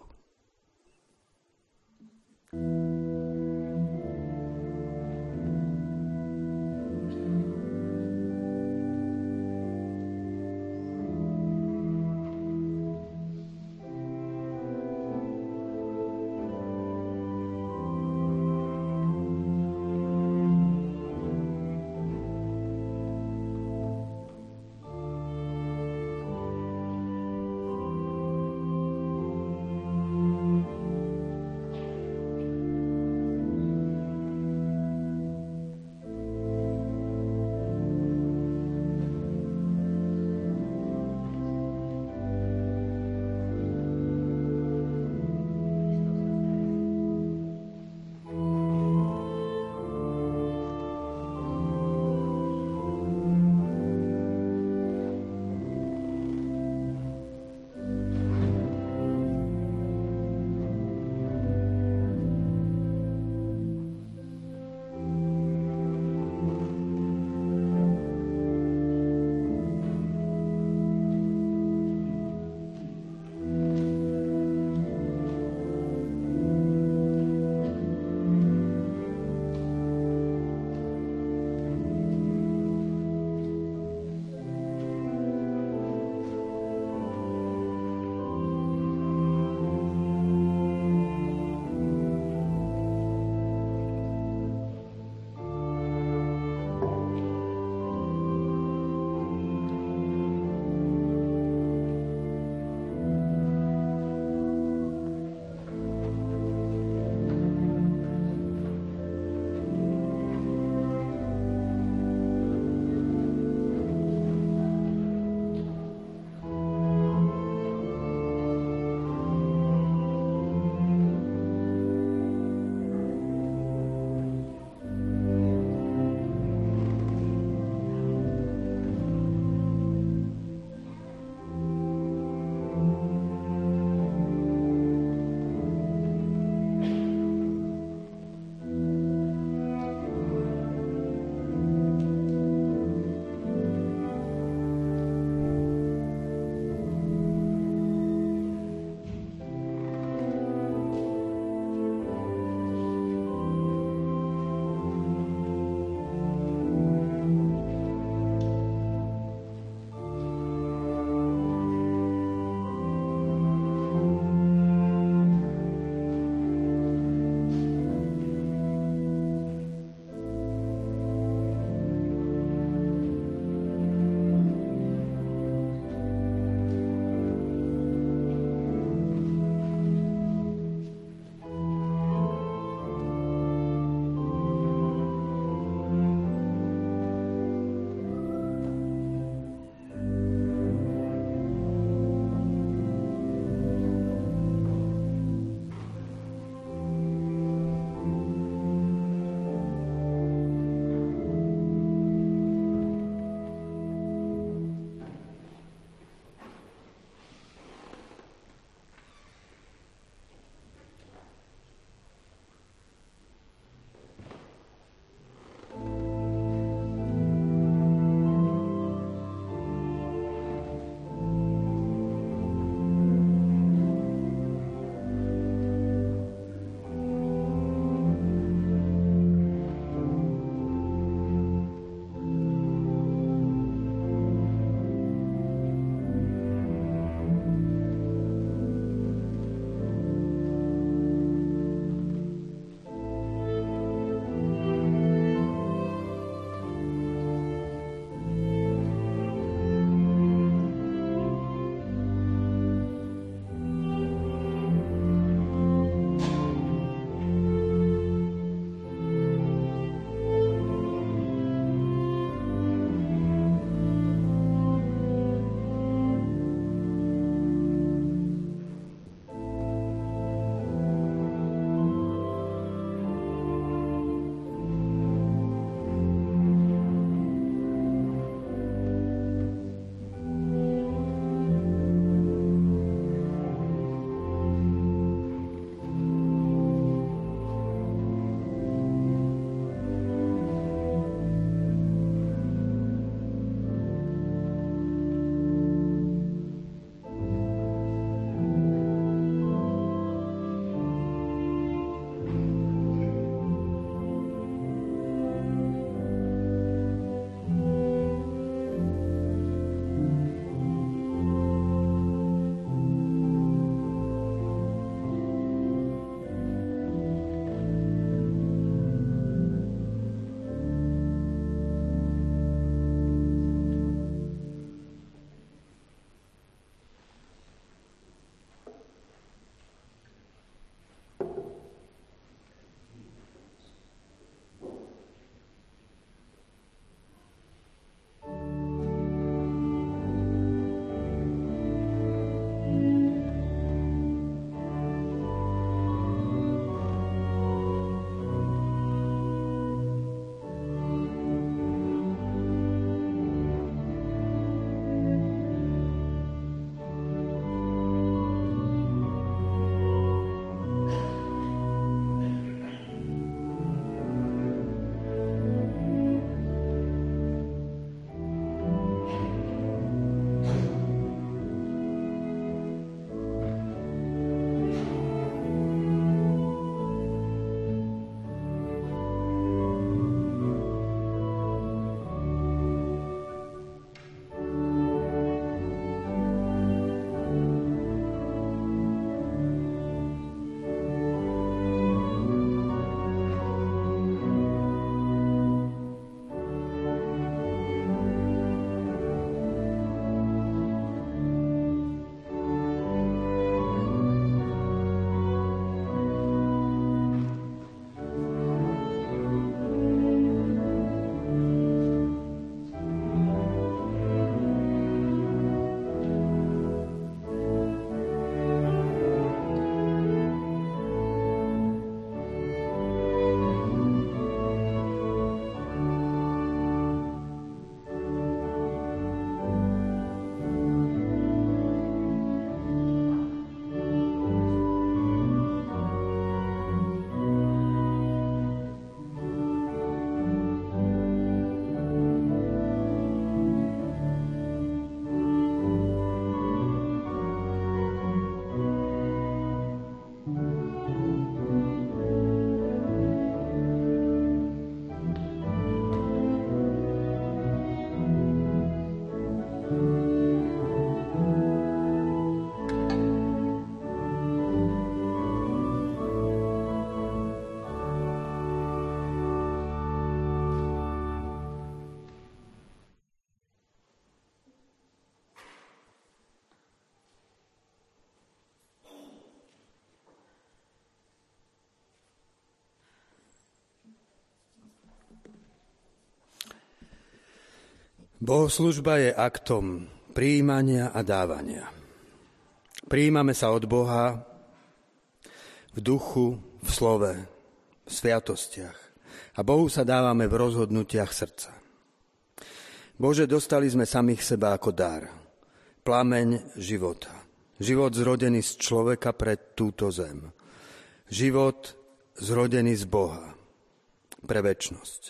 Bohoslužba je aktom prijímania a dávania. Prijímame sa od Boha v duchu, v slove, v sviatostiach. A Bohu sa dávame v rozhodnutiach srdca. Bože, dostali sme samých seba ako dar. Plameň života. Život zrodený z človeka pre túto zem. Život zrodený z Boha pre večnosť.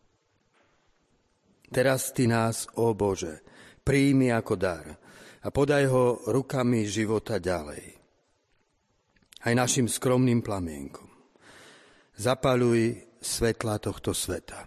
Teraz Ty nás, ó Bože, príjmi ako dar a podaj ho rukami života ďalej. Aj našim skromným plamienkom. Zapaľuj svetla tohto sveta.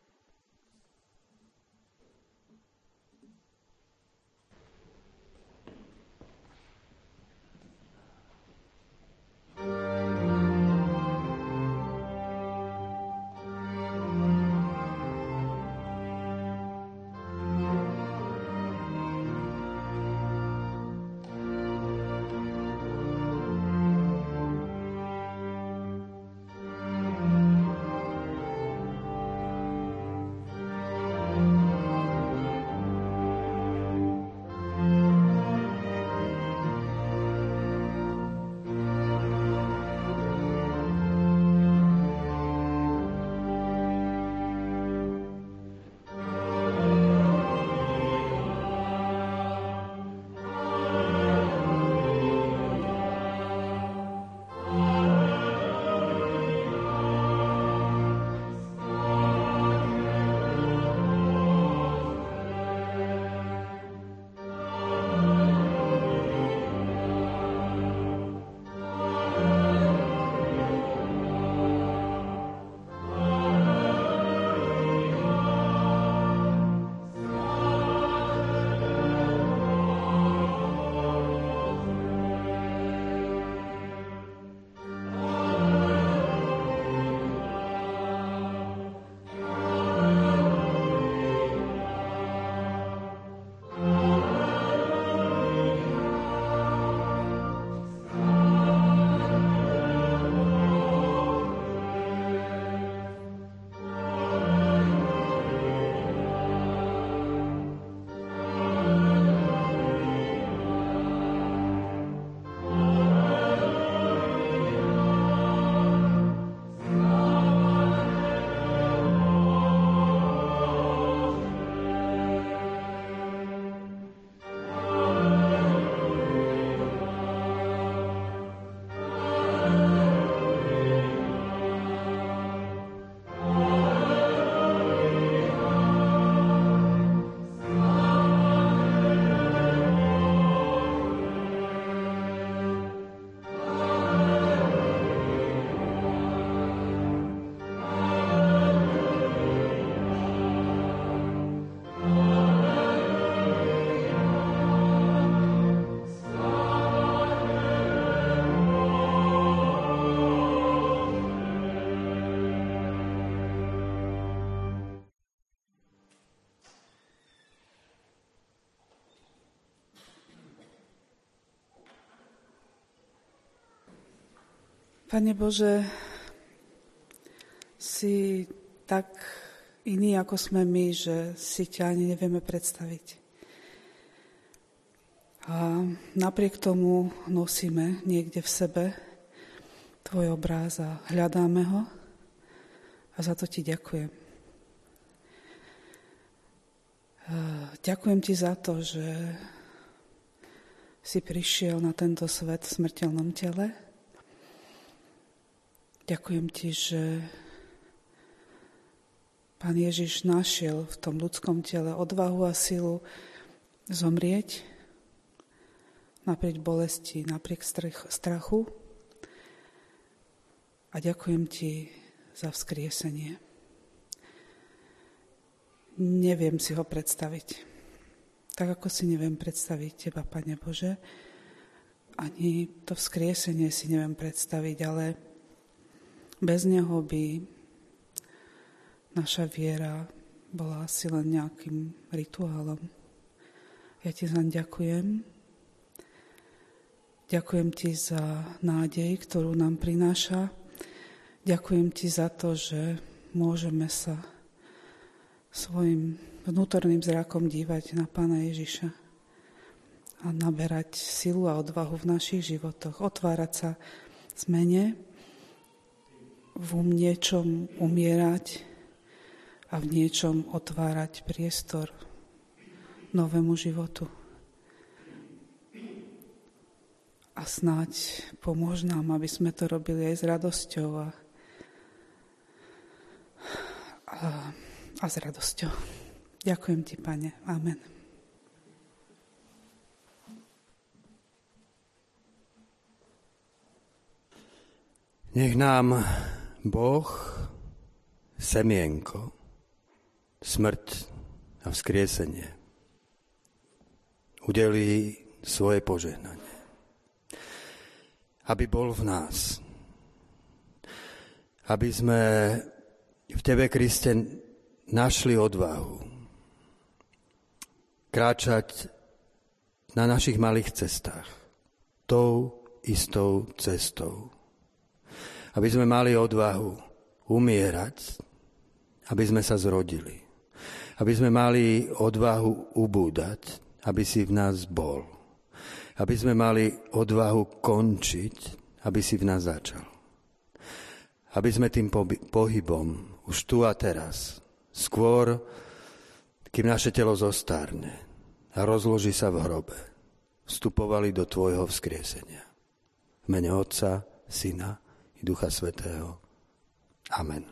Pane Bože, si tak iný, ako sme my, že si ťa ani nevieme predstaviť. A napriek tomu nosíme niekde v sebe tvoj obráz a hľadáme ho a za to ti ďakujem. Ďakujem ti za to, že si prišiel na tento svet v smrteľnom tele. Ďakujem ti, že Pán Ježiš našiel v tom ľudskom tele odvahu a silu zomrieť napriek bolesti, napriek strachu. A ďakujem ti za vzkriesenie. Neviem si ho predstaviť. Tak ako si neviem predstaviť teba, Pane Bože, ani to vzkriesenie si neviem predstaviť, ale bez neho by naša viera bola asi len nejakým rituálom. Ja ti zaň ďakujem. Ďakujem ti za nádej, ktorú nám prináša. Ďakujem ti za to, že môžeme sa svojim vnútorným zrakom dívať na Pána Ježiša a naberať silu a odvahu v našich životoch, otvárať sa zmene, v niečom umierať a v niečom otvárať priestor novému životu. A snáď pomôž nám, aby sme to robili aj s radosťou a, a, a s radosťou. Ďakujem ti, Pane. Amen. Nech nám Boh semienko, smrť a vzkriesenie udelí svoje požehnanie. Aby bol v nás. Aby sme v Tebe, Kriste, našli odvahu kráčať na našich malých cestách tou istou cestou. Aby sme mali odvahu umierať, aby sme sa zrodili. Aby sme mali odvahu ubúdať, aby si v nás bol. Aby sme mali odvahu končiť, aby si v nás začal. Aby sme tým pohybom už tu a teraz, skôr, kým naše telo zostarne a rozloží sa v hrobe, vstupovali do tvojho vzkriesenia. V mene Otca, Syna i Ducha Svätého. Amen.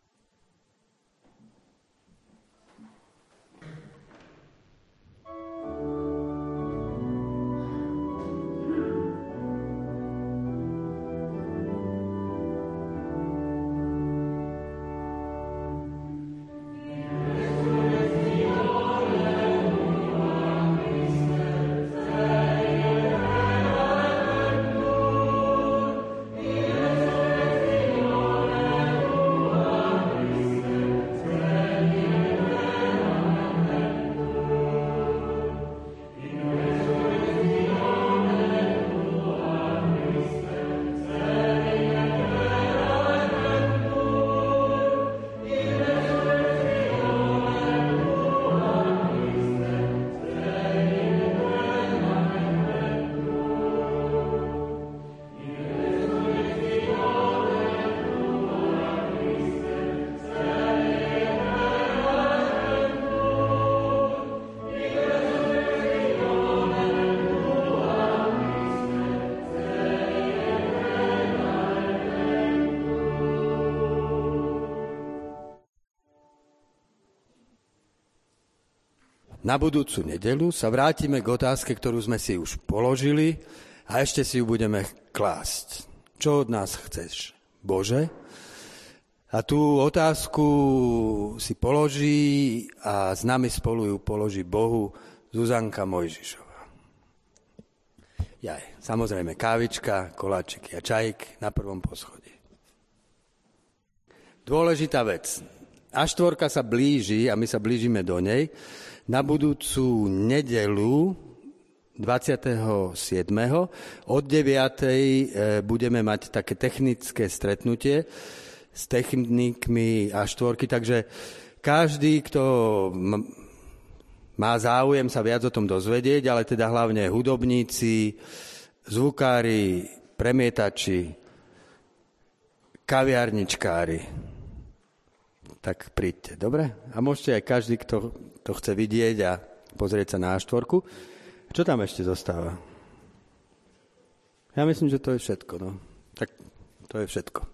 Na budúcu nedeľu sa vrátime k otázke, ktorú sme si už položili a ešte si ju budeme klásť. Čo od nás chceš, Bože? A tú otázku si položí a s nami spolu ju položí Bohu Zuzanka Mojžišová. Jaj, samozrejme kávička, koláčiky a čajík na prvom poschodí. Dôležitá vec. á štyri sa blíži a my sa blížime do nej. Na budúcu nedeľu dvadsiateho siedmeho od deviatej budeme mať také technické stretnutie s technikmi á štyri, takže každý, kto má záujem sa viac o tom dozvedieť, ale teda hlavne hudobníci, zvukári, premietači, kaviarničkári, tak príďte, dobre? A môžete aj každý, kto to chce vidieť a pozrieť sa na á štyri. Čo tam ešte zostáva? Ja myslím, že to je všetko. No. Tak to je všetko.